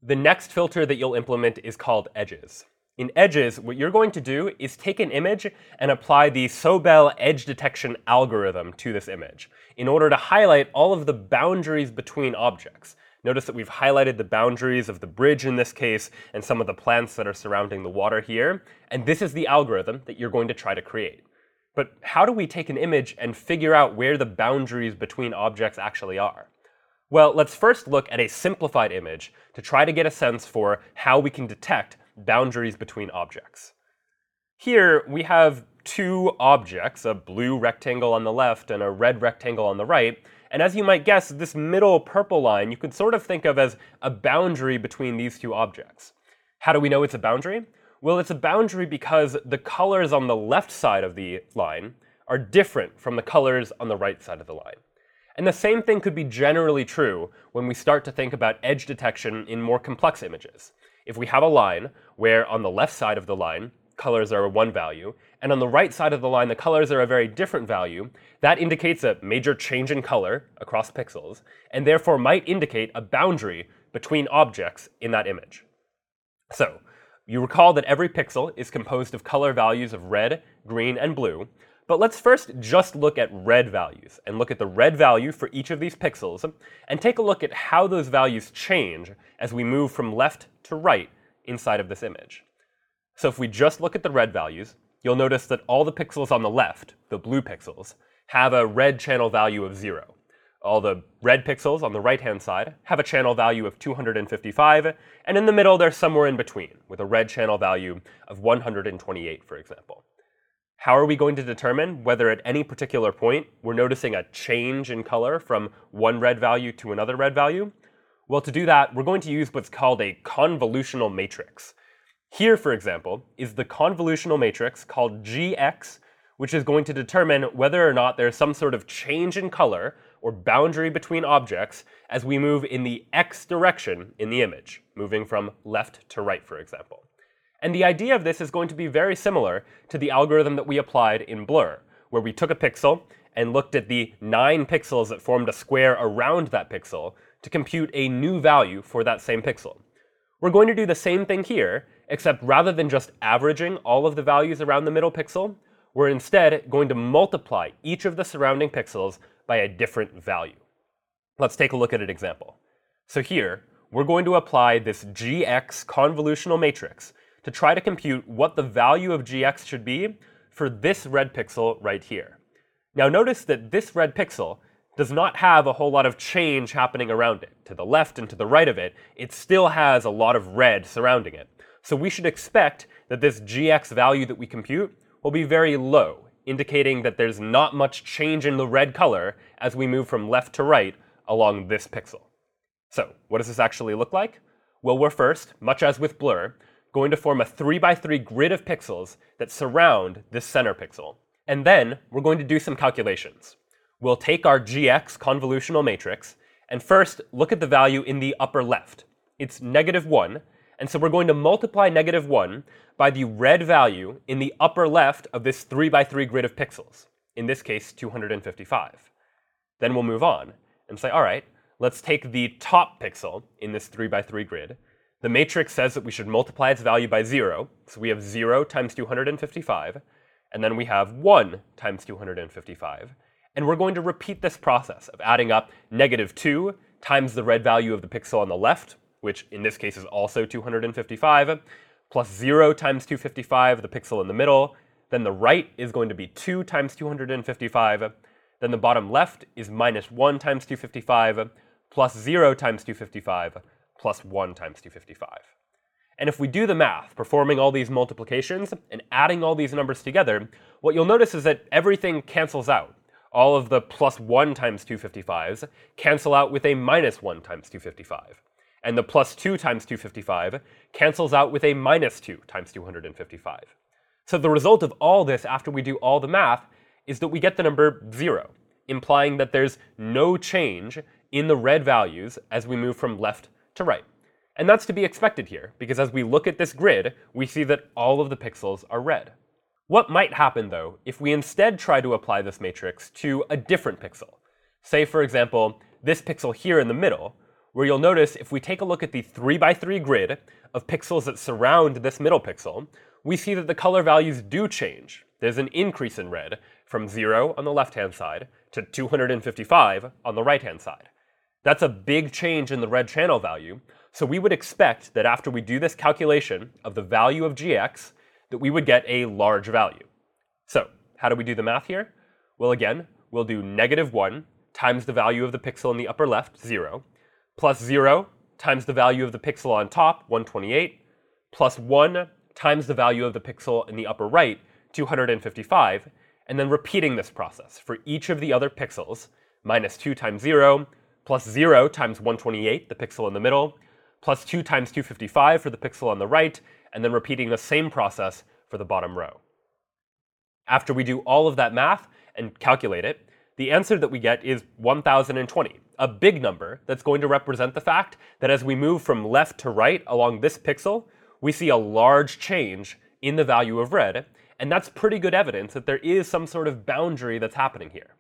The next filter that you'll implement is called edges. In edges, what you're going to do is take an image and apply the Sobel edge detection algorithm to this image in order to highlight all of the boundaries between objects. Notice that we've highlighted the boundaries of the bridge in this case and some of the plants that are surrounding the water here, and this is the algorithm that you're going to try to create. But how do we take an image and figure out where the boundaries between objects actually are? Well, let's first look at a simplified image to try to get a sense for how we can detect boundaries between objects. Here we have two objects, a blue rectangle on the left and a red rectangle on the right, and as you might guess, this middle purple line you could sort of think of as a boundary between these two objects. How do we know it's a boundary? Well, it's a boundary because the colors on the left side of the line are different from the colors on the right side of the line. And the same thing could be generally true when we start to think about edge detection in more complex images. If we have a line where on the left side of the line, colors are one value, and on the right side of the line, the colors are a very different value, that indicates a major change in color across pixels, and therefore might indicate a boundary between objects in that image. So, you recall that every pixel is composed of color values of red, green, and blue, but let's first just look at red values and look at the red value for each of these pixels and take a look at how those values change as we move from left to right inside of this image. So if we just look at the red values, you'll notice that all the pixels on the left, the blue pixels, have a red channel value of 0. All the red pixels on the right-hand side have a channel value of 255, and in the middle they're somewhere in between, with a red channel value of 128, for example. How are we going to determine whether at any particular point we're noticing a change in color from one red value to another red value? Well, to do that, we're going to use what's called a convolutional matrix. Here, for example, is the convolutional matrix called GX, which is going to determine whether or not there's some sort of change in color or boundary between objects as we move in the X direction in the image, moving from left to right, for example. And the idea of this is going to be very similar to the algorithm that we applied in Blur, where we took a pixel and looked at the 9 pixels that formed a square around that pixel to compute a new value for that same pixel. We're going to do the same thing here, except rather than just averaging all of the values around the middle pixel, we're instead going to multiply each of the surrounding pixels by a different value. Let's take a look at an example. So here, we're going to apply this GX convolutional matrix to try to compute what the value of GX should be for this red pixel right here. Now notice that this red pixel does not have a whole lot of change happening around it. To the left and to the right of it, it still has a lot of red surrounding it. So we should expect that this GX value that we compute will be very low, indicating that there's not much change in the red color as we move from left to right along this pixel. So what does this actually look like? Well, we're first, much as with Blur, going to form a 3x3 grid of pixels that surround this center pixel. And then we're going to do some calculations. We'll take our GX convolutional matrix and first look at the value in the upper left. It's -1, and so we're going to multiply -1 by the red value in the upper left of this 3x3 grid of pixels, in this case 255. Then we'll move on and say, all right, let's take the top pixel in this 3x3 grid. The matrix says that we should multiply its value by 0, so we have 0 times 255, and then we have 1 times 255, and we're going to repeat this process of adding up -2 times the red value of the pixel on the left, which in this case is also 255, plus 0 times 255, the pixel in the middle, then the right is going to be 2 times 255, then the bottom left is -1 times 255, plus 0 times 255, plus 1 times 255. And if we do the math, performing all these multiplications and adding all these numbers together, what you'll notice is that everything cancels out. All of the plus 1 times 255s cancel out with a -1 times 255. And the plus 2 times 255 cancels out with a -2 times 255. So the result of all this after we do all the math is that we get the number 0, implying that there's no change in the red values as we move from left to right. And that's to be expected here, because as we look at this grid, we see that all of the pixels are red. What might happen, though, if we instead try to apply this matrix to a different pixel? Say, for example, this pixel here in the middle, where you'll notice if we take a look at the 3x3 grid of pixels that surround this middle pixel, we see that the color values do change. There's an increase in red from 0 on the left-hand side to 255 on the right-hand side. That's a big change in the red channel value, so we would expect that after we do this calculation of the value of gx, that we would get a large value. So, how do we do the math here? Well, again, we'll do -1 times the value of the pixel in the upper left, 0, plus 0 times the value of the pixel on top, 128, plus 1 times the value of the pixel in the upper right, 255, and then repeating this process for each of the other pixels, -2 times 0, plus 0 times 128, the pixel in the middle, plus 2 times 255 for the pixel on the right, and then repeating the same process for the bottom row. After we do all of that math and calculate it, the answer that we get is 1020, a big number that's going to represent the fact that as we move from left to right along this pixel, we see a large change in the value of red, and that's pretty good evidence that there is some sort of boundary that's happening here.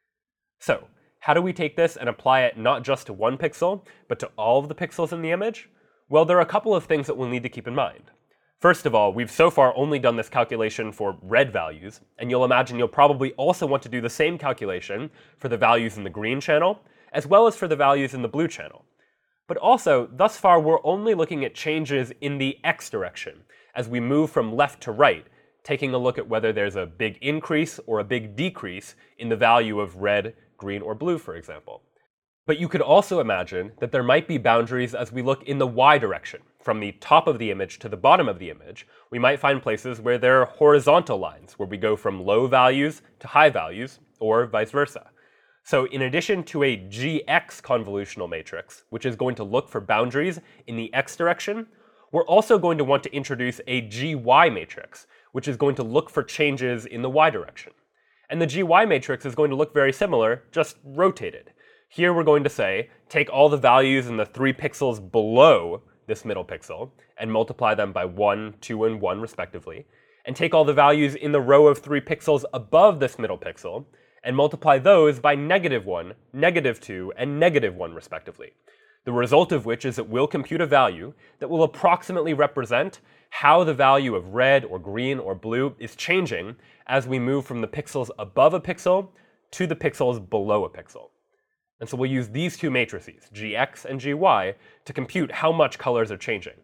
So, how do we take this and apply it not just to one pixel, but to all of the pixels in the image? Well, there are a couple of things that we'll need to keep in mind. First of all, we've so far only done this calculation for red values, and you'll imagine you'll probably also want to do the same calculation for the values in the green channel, as well as for the values in the blue channel. But also, thus far, we're only looking at changes in the x direction, as we move from left to right, taking a look at whether there's a big increase or a big decrease in the value of red, green, or blue, for example. But you could also imagine that there might be boundaries as we look in the y direction. From the top of the image to the bottom of the image, we might find places where there are horizontal lines, where we go from low values to high values, or vice versa. So in addition to a gx convolutional matrix, which is going to look for boundaries in the x direction, we're also going to want to introduce a gy matrix, which is going to look for changes in the y direction. And the gy matrix is going to look very similar, just rotated. Here we're going to say, take all the values in the 3 pixels below this middle pixel, and multiply them by 1, 2, and 1 respectively, and take all the values in the row of 3 pixels above this middle pixel, and multiply those by -1, -2, and -1 respectively. The result of which is that we'll compute a value that will approximately represent how the value of red or green or blue is changing as we move from the pixels above a pixel to the pixels below a pixel. And so we'll use these two matrices, gx and gy, to compute how much colors are changing.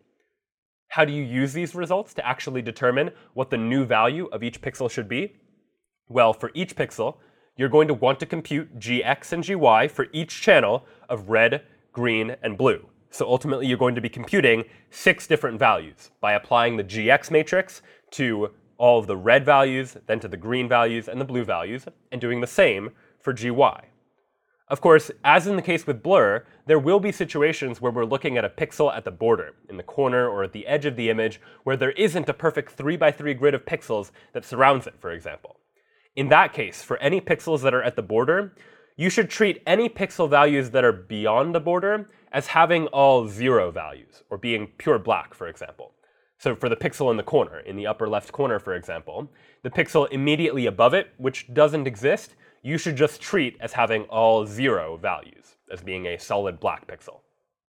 How do you use these results to actually determine what the new value of each pixel should be? Well, for each pixel, you're going to want to compute gx and gy for each channel of red, green, and blue. So ultimately, you're going to be computing 6 different values by applying the gx matrix to all of the red values, then to the green values and the blue values, and doing the same for gy. Of course, as in the case with blur, there will be situations where we're looking at a pixel at the border, in the corner or at the edge of the image, where there isn't a perfect 3x3 grid of pixels that surrounds it, for example. In that case, for any pixels that are at the border, you should treat any pixel values that are beyond the border as having all 0 values, or being pure black, for example. So for the pixel in the corner, in the upper left corner, for example, the pixel immediately above it, which doesn't exist, you should just treat as having all 0 values, as being a solid black pixel.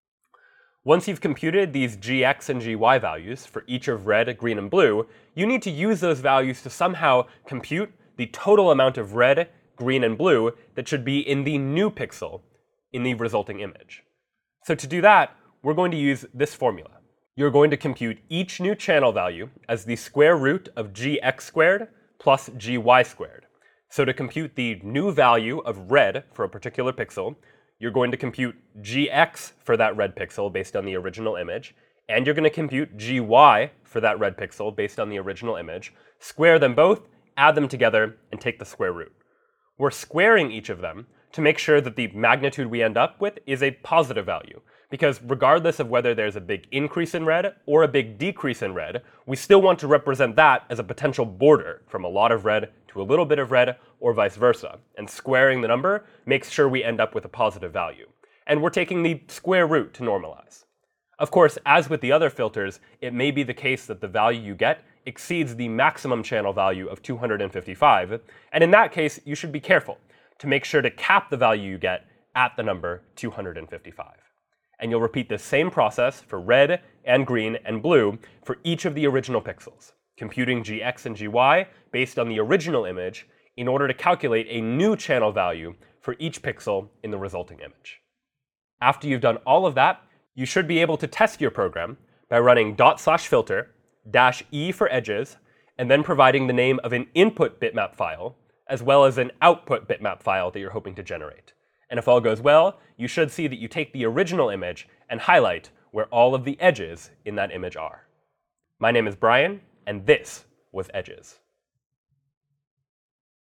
Once you've computed these gx and gy values for each of red, green, and blue, you need to use those values to somehow compute the total amount of red, green, and blue that should be in the new pixel in the resulting image. So to do that, we're going to use this formula. You're going to compute each new channel value as the square root of gx squared plus gy squared. So to compute the new value of red for a particular pixel, you're going to compute gx for that red pixel based on the original image, and you're going to compute gy for that red pixel based on the original image, square them both, add them together, and take the square root. We're squaring each of them to make sure that the magnitude we end up with is a positive value, because regardless of whether there's a big increase in red or a big decrease in red, we still want to represent that as a potential border from a lot of red to a little bit of red, or vice versa. And squaring the number makes sure we end up with a positive value. And we're taking the square root to normalize. Of course, as with the other filters, it may be the case that the value you get exceeds the maximum channel value of 255, and in that case, you should be careful to make sure to cap the value you get at the number 255. and you'll repeat the same process for red and green and blue for each of the original pixels, computing gx and gy based on the original image in order to calculate a new channel value for each pixel in the resulting image. After you've done all of that, you should be able to test your program by running /filter -e for edges, and then providing the name of an input bitmap file, as well as an output bitmap file that you're hoping to generate. And if all goes well, you should see that you take the original image and highlight where all of the edges in that image are. My name is Brian, and this was Edges.